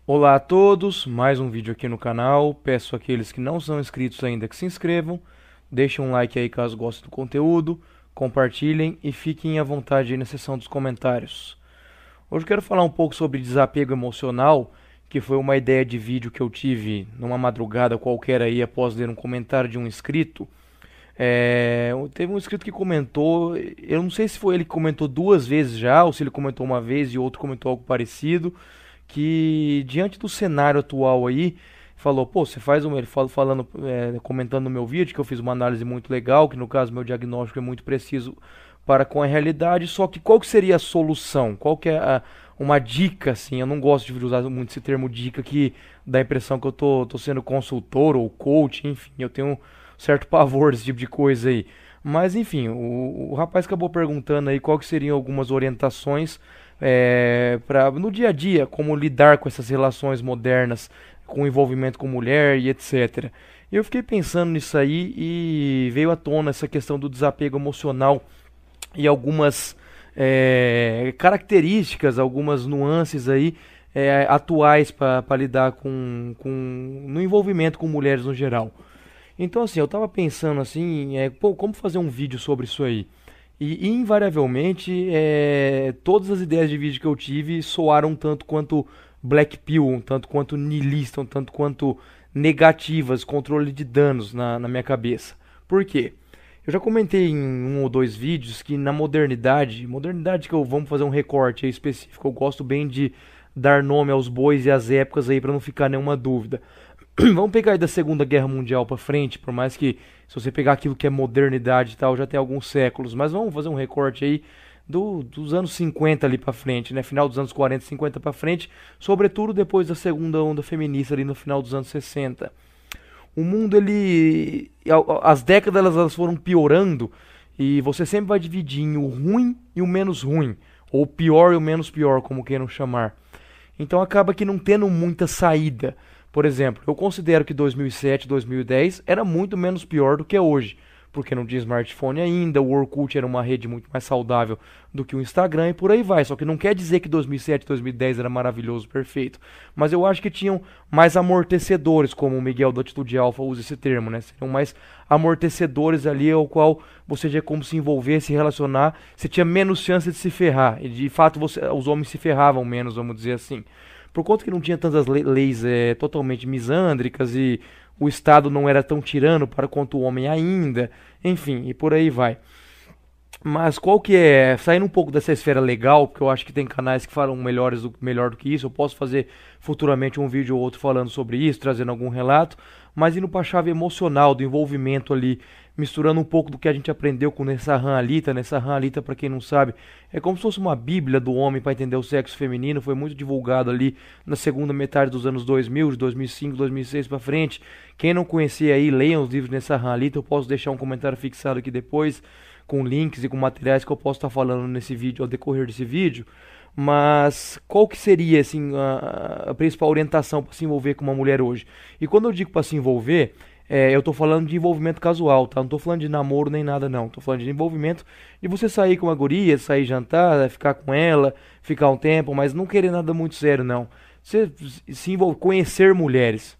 Olá a todos, mais um vídeo aqui no canal. Peço àqueles que não são inscritos ainda que se inscrevam, deixem um like aí caso gostem do conteúdo, compartilhem e fiquem à vontade aí na seção dos comentários. Hoje eu quero falar um pouco sobre desapego emocional, que foi uma ideia de vídeo que eu tive numa madrugada qualquer aí após ler um comentário de um inscrito. Teve um inscrito que comentou, eu não sei se foi ele que comentou duas vezes já, ou se ele comentou uma vez e outro comentou algo parecido, que diante do cenário atual aí, falou, pô, você faz um, ele falando, comentando no meu vídeo que eu fiz uma análise muito legal, que no caso meu diagnóstico é muito preciso para com a realidade, só que qual que seria a solução? Qual que é uma dica, assim, eu não gosto de usar muito esse termo dica que dá a impressão que eu tô sendo consultor ou coach, enfim, eu tenho um certo pavor desse tipo de coisa aí. Mas enfim, o rapaz acabou perguntando aí qual que seriam algumas orientações para no dia a dia, como lidar com essas relações modernas, com envolvimento com mulher e etc. Eu fiquei pensando nisso aí e veio à tona essa questão do desapego emocional e algumas características, algumas nuances aí atuais para lidar com no envolvimento com mulheres no geral. Então assim, eu tava pensando assim, pô, como fazer um vídeo sobre isso aí? E invariavelmente, todas as ideias de vídeo que eu tive soaram um tanto quanto Black Pill, um tanto quanto niilista, um tanto quanto negativas, controle de danos na minha cabeça. Por quê? Eu já comentei em um ou dois vídeos que na modernidade que eu vamos fazer um recorte aí específico, eu gosto bem de dar nome aos bois e às épocas aí para não ficar nenhuma dúvida. Vamos pegar aí da Segunda Guerra Mundial para frente, por mais que se você pegar aquilo que é modernidade e tal, já tem alguns séculos, mas vamos fazer um recorte aí dos anos 50 ali para frente, né? Final dos anos 40, 50 para frente, sobretudo depois da segunda onda feminista ali no final dos anos 60. O mundo ele as décadas elas foram piorando e você sempre vai dividir em o ruim e o menos ruim, ou o pior e o menos pior, como queiram chamar. Então acaba que não tendo muita saída. Por exemplo, eu considero que 2007, 2010 era muito menos pior do que é hoje, porque não tinha smartphone ainda, o Orkut era uma rede muito mais saudável do que o Instagram e por aí vai. Só que não quer dizer que 2007, 2010 era maravilhoso, perfeito, mas eu acho que tinham mais amortecedores, como o Miguel do Atitude Alpha usa esse termo, né? Seriam mais amortecedores ali ao qual você tinha como se envolver, se relacionar, você tinha menos chance de se ferrar. E de fato os homens se ferravam menos, vamos dizer assim. Por conta que não tinha tantas leis totalmente misândricas e o Estado não era tão tirano para quanto o homem ainda, enfim, e por aí vai. Mas qual que é, saindo um pouco dessa esfera legal, porque eu acho que tem canais que falam melhor do que isso, eu posso fazer futuramente um vídeo ou outro falando sobre isso, trazendo algum relato, mas indo para a chave emocional, do envolvimento ali, misturando um pouco do que a gente aprendeu com Nessa Alita. Nessa Alita, para quem não sabe, é como se fosse uma bíblia do homem para entender o sexo feminino, foi muito divulgado ali na segunda metade dos anos 2000, de 2005, 2006 para frente. Quem não conhecia aí, leiam os livros Nessa Alita, eu posso deixar um comentário fixado aqui depois, com links e com materiais que eu posso estar falando nesse vídeo, ao decorrer desse vídeo. Mas qual que seria assim a principal orientação para se envolver com uma mulher hoje? E quando eu digo para se envolver, eu estou falando de envolvimento casual, tá? Não estou falando de namoro nem nada não. Estou falando de envolvimento de você sair com uma guria, sair jantar, ficar com ela, ficar um tempo, mas não querer nada muito sério não. Você se envolver, conhecer mulheres.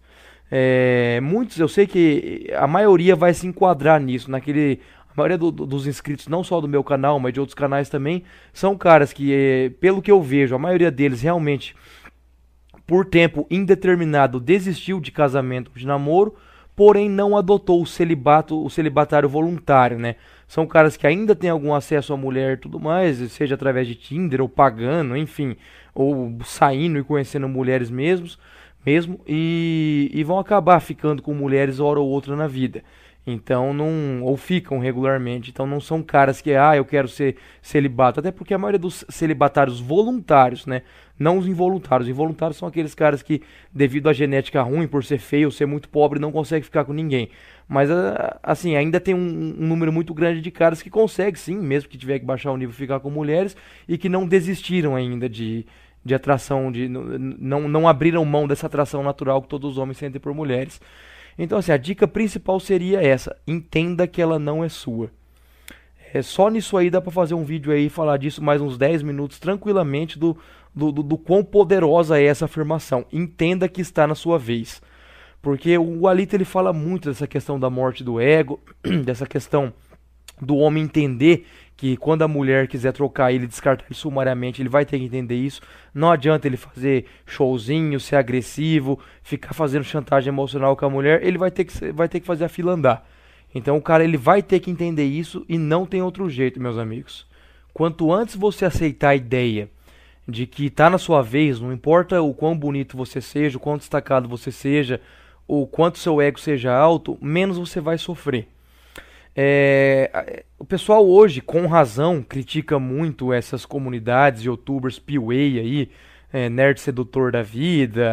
Muitos, eu sei que a maioria vai se enquadrar nisso, naquele. A maioria dos inscritos, não só do meu canal, mas de outros canais também, são caras que, pelo que eu vejo, a maioria deles realmente, por tempo indeterminado, desistiu de casamento, de namoro, porém não adotou o celibato, o celibatário voluntário, né? São caras que ainda têm algum acesso à mulher e tudo mais, seja através de Tinder ou pagando, enfim, ou saindo e conhecendo mulheres mesmo, e vão acabar ficando com mulheres hora ou outra na vida. Então não, ou ficam regularmente. Então não são caras que, eu quero ser celibato, até porque a maioria dos celibatários voluntários, né, não os involuntários. Os involuntários são aqueles caras que, devido à genética ruim, por ser feio, ser muito pobre, não consegue ficar com ninguém. Mas assim, ainda tem um número muito grande de caras que consegue sim, mesmo que tiver que baixar o nível, ficar com mulheres e que não desistiram ainda de atração, não abriram mão dessa atração natural que todos os homens sentem por mulheres. Então, assim, a dica principal seria essa: entenda que ela não é sua. Só nisso aí dá pra fazer um vídeo aí e falar disso mais uns 10 minutos tranquilamente do quão poderosa é essa afirmação. Entenda que está na sua vez. Porque o Alito ele fala muito dessa questão da morte do ego, dessa questão do homem entender que quando a mulher quiser trocar ele, descartar ele sumariamente, ele vai ter que entender isso. Não adianta ele fazer showzinho, ser agressivo, ficar fazendo chantagem emocional com a mulher, ele vai ter que fazer a fila andar. Então o cara ele vai ter que entender isso e não tem outro jeito, meus amigos. Quanto antes você aceitar a ideia de que tá na sua vez, não importa o quão bonito você seja, o quão destacado você seja, o quanto seu ego seja alto, menos você vai sofrer. O pessoal hoje, com razão, critica muito essas comunidades, youtubers, P-Way aí, Nerd Sedutor da Vida,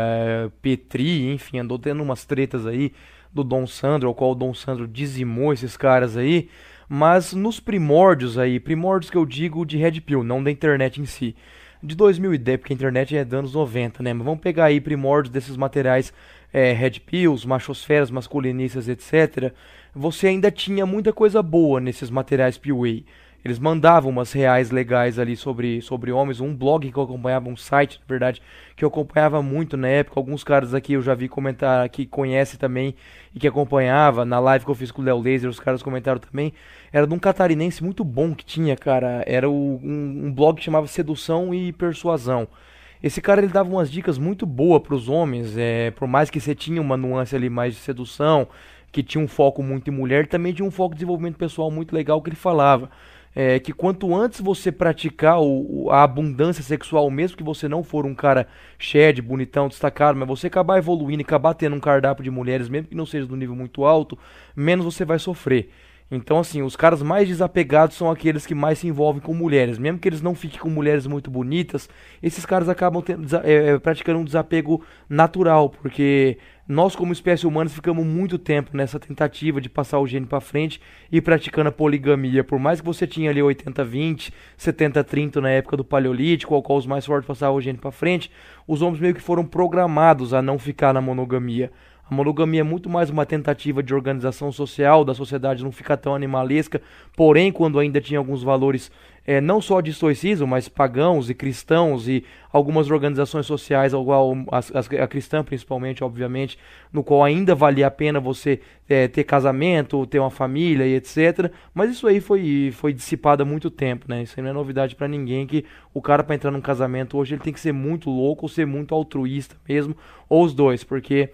Petri, enfim, andou tendo umas tretas aí do Dom Sandro, ao qual o Dom Sandro dizimou esses caras aí, mas nos primórdios aí, primórdios que eu digo de Red Pill, não da internet em si, de 2010, porque a internet é dos anos 90, né? Mas vamos pegar aí primórdios desses materiais Red Pills, machosferas, masculinistas, etc. Você ainda tinha muita coisa boa nesses materiais PUA. Eles mandavam umas reais legais ali sobre homens, um blog que eu acompanhava, um site, na verdade, que eu acompanhava muito na época. Alguns caras aqui eu já vi comentar, que conhece também e que acompanhava. Na live que eu fiz com o Léo Laser, os caras comentaram também. Era de um catarinense muito bom que tinha, cara. Era um blog que chamava Sedução e Persuasão. Esse cara ele dava umas dicas muito boas para os homens, por mais que você tinha uma nuance ali mais de sedução, que tinha um foco muito em mulher, também tinha um foco de desenvolvimento pessoal muito legal que ele falava. Que quanto antes você praticar a abundância sexual, mesmo que você não for um cara shed, bonitão, destacado, mas você acabar evoluindo e acabar tendo um cardápio de mulheres, mesmo que não seja do nível muito alto, menos você vai sofrer. Então, assim, os caras mais desapegados são aqueles que mais se envolvem com mulheres. Mesmo que eles não fiquem com mulheres muito bonitas, esses caras acabam praticando um desapego natural, porque nós, como espécie humana, ficamos muito tempo nessa tentativa de passar o gene para frente e praticando a poligamia. Por mais que você tinha ali 80-20, 70-30 na época do Paleolítico, ao qual os mais fortes passavam o gene para frente, os homens meio que foram programados a não ficar na monogamia. A monogamia é muito mais uma tentativa de organização social, da sociedade não ficar tão animalesca, porém, quando ainda tinha alguns valores, não só de estoicismo, mas pagãos e cristãos e algumas organizações sociais, igual a cristã principalmente, obviamente, no qual ainda valia a pena você ter casamento, ter uma família e etc. Mas isso aí foi dissipado há muito tempo, né? Isso aí não é novidade pra ninguém, que o cara para entrar num casamento hoje ele tem que ser muito louco ou ser muito altruísta mesmo, ou os dois, porque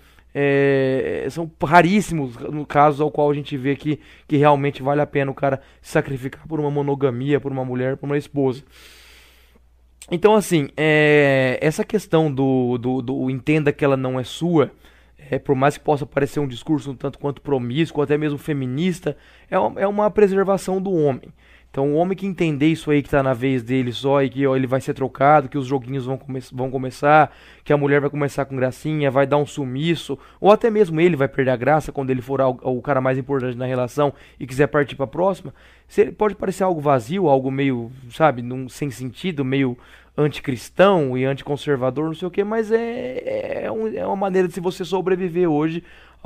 são raríssimos no caso ao qual a gente vê que realmente vale a pena o cara se sacrificar por uma monogamia, por uma mulher, por uma esposa. Então, assim, essa questão do entenda que ela não é sua, por mais que possa parecer um discurso um tanto quanto promíscuo, até mesmo feminista, é uma preservação do homem. Então, o homem que entender isso aí que tá na vez dele só e que ó, ele vai ser trocado, que os joguinhos vão começar, que a mulher vai começar com gracinha, vai dar um sumiço, ou até mesmo ele vai perder a graça quando ele for o cara mais importante na relação e quiser partir pra próxima, pode parecer algo vazio, algo meio, sabe, sem sentido, meio anticristão e anticonservador, não sei o que, mas é uma maneira de se você sobreviver hoje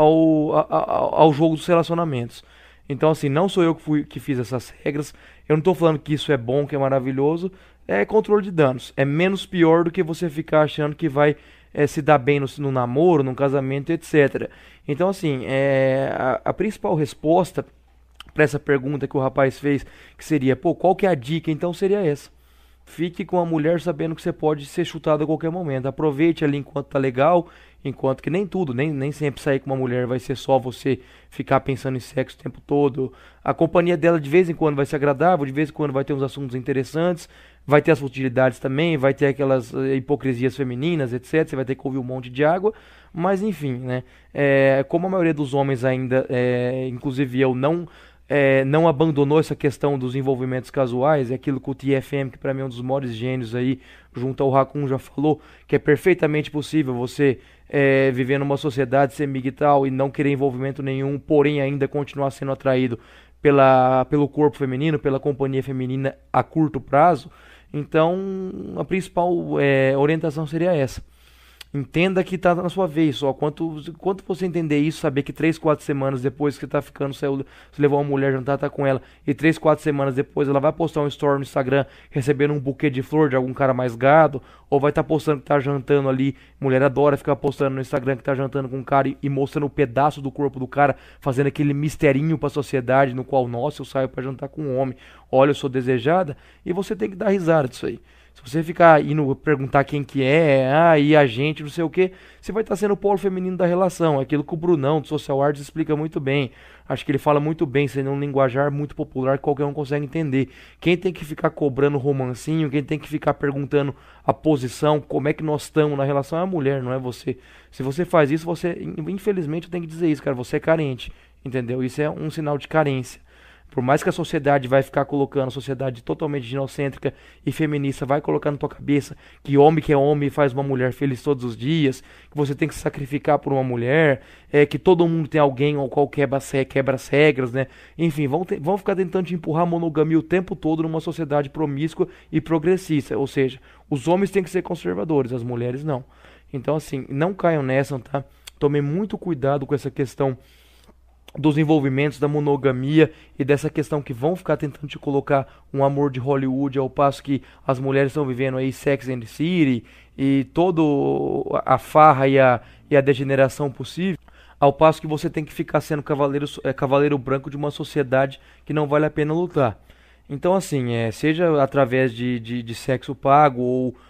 ao jogo dos relacionamentos. Então, assim, não sou eu que fiz essas regras. Eu não tô falando que isso é bom, que é maravilhoso. É controle de danos. É menos pior do que você ficar achando que vai se dar bem no namoro, no casamento, etc. Então, assim, a principal resposta para essa pergunta que o rapaz fez, que seria, pô, qual que é a dica? Então, seria essa. Fique com a mulher sabendo que você pode ser chutado a qualquer momento. Aproveite ali enquanto tá legal, enquanto que nem tudo, nem sempre sair com uma mulher vai ser só você ficar pensando em sexo o tempo todo. A companhia dela de vez em quando vai ser agradável, de vez em quando vai ter uns assuntos interessantes, vai ter as futilidades também, vai ter aquelas hipocrisias femininas, etc. Você vai ter que ouvir um monte de água, mas enfim, né? Como a maioria dos homens ainda, inclusive eu, não abandonou essa questão dos envolvimentos casuais, é aquilo que o TFM, que para mim é um dos maiores gênios aí, junto ao Raccoon já falou, que é perfeitamente possível você viver numa sociedade semi-tal e não querer envolvimento nenhum, porém ainda continuar sendo atraído pelo corpo feminino, pela companhia feminina a curto prazo. Então, a principal orientação seria essa. Entenda que tá na sua vez só. Quanto você entender isso, saber que 3, 4 semanas depois que tá ficando, saiu, você levou uma mulher jantar, tá com ela, e 3, 4 semanas depois ela vai postar um story no Instagram recebendo um buquê de flor de algum cara mais gado, ou vai estar postando que tá jantando ali. Mulher adora ficar postando no Instagram que tá jantando com um cara e mostrando um pedaço do corpo do cara, fazendo aquele misterinho pra sociedade no qual, nossa, eu saio pra jantar com um homem, olha, eu sou desejada, e você tem que dar risada disso aí. Se você ficar indo perguntar quem que é, e a gente, não sei o que, você vai estar sendo o polo feminino da relação. Aquilo que o Brunão do Social Arts explica muito bem. Acho que ele fala muito bem, sendo um linguajar muito popular que qualquer um consegue entender. Quem tem que ficar cobrando romancinho, quem tem que ficar perguntando a posição, como é que nós estamos na relação é a mulher, não é você. Se você faz isso, você, infelizmente, eu tenho que dizer isso, cara, você é carente, entendeu? Isso é um sinal de carência. Por mais que a sociedade vai ficar colocando, a sociedade totalmente ginocêntrica e feminista vai colocar na tua cabeça que é homem faz uma mulher feliz todos os dias, que você tem que se sacrificar por uma mulher, que todo mundo tem alguém ao qual quebra as regras, né? Enfim, vão ficar tentando te empurrar a monogamia o tempo todo numa sociedade promíscua e progressista. Ou seja, os homens têm que ser conservadores, as mulheres não. Então, assim, não caiam nessa, tá? Tomem muito cuidado com essa questão dos envolvimentos da monogamia e dessa questão que vão ficar tentando te colocar um amor de Hollywood ao passo que as mulheres estão vivendo aí Sex and the City e toda a farra e a degeneração possível, ao passo que você tem que ficar sendo cavaleiro branco de uma sociedade que não vale a pena lutar. Então assim, seja através de sexo pago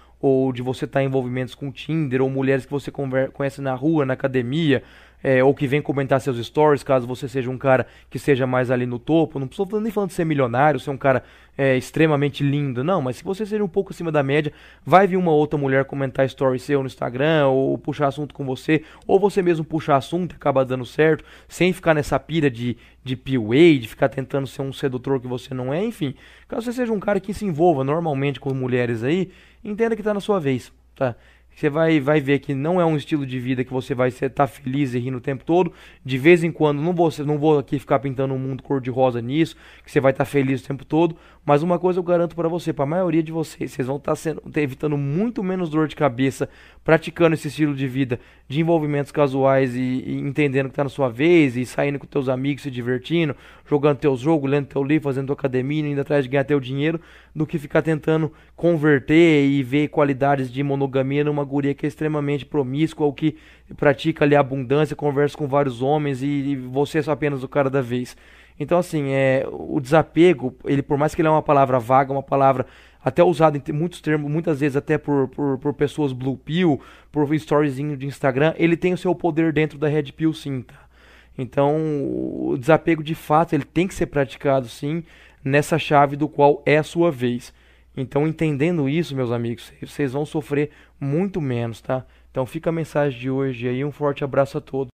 ou de você estar em envolvimentos com Tinder, ou mulheres que você conhece na rua, na academia, ou que vem comentar seus stories, caso você seja um cara que seja mais ali no topo. Não estou nem falando de ser milionário, ser um cara extremamente lindo, não, mas se você seja um pouco acima da média, vai vir uma outra mulher comentar story seu no Instagram, ou puxar assunto com você, ou você mesmo puxar assunto e acaba dando certo, sem ficar nessa pira de PUA, de ficar tentando ser um sedutor que você não é, enfim. Caso você seja um cara que se envolva normalmente com mulheres aí, entenda que tá na sua vez, tá? Você vai ver que não é um estilo de vida que você vai estar feliz e rindo o tempo todo. De vez em quando, não vou aqui ficar pintando um mundo cor-de-rosa nisso, que você vai estar feliz o tempo todo. Mas uma coisa eu garanto pra você, pra maioria de vocês vão estar evitando muito menos dor de cabeça praticando esse estilo de vida de envolvimentos casuais e entendendo que tá na sua vez e saindo com teus amigos, se divertindo, jogando teus jogos, lendo teu livro, fazendo tua academia, indo atrás de ganhar teu dinheiro, do que ficar tentando converter e ver qualidades de monogamia numa guria que é extremamente promíscua ou que pratica ali abundância, conversa com vários homens e você é só apenas o cara da vez. Então, assim, o desapego, ele, por mais que ele é uma palavra vaga, uma palavra até usada em muitos termos, muitas vezes até por pessoas blue pill, por storyzinho de Instagram, ele tem o seu poder dentro da red pill sim, tá? Então, o desapego de fato, ele tem que ser praticado sim, nessa chave do qual é a sua vez. Então, entendendo isso, meus amigos, vocês vão sofrer muito menos, tá? Então, fica a mensagem de hoje aí, um forte abraço a todos.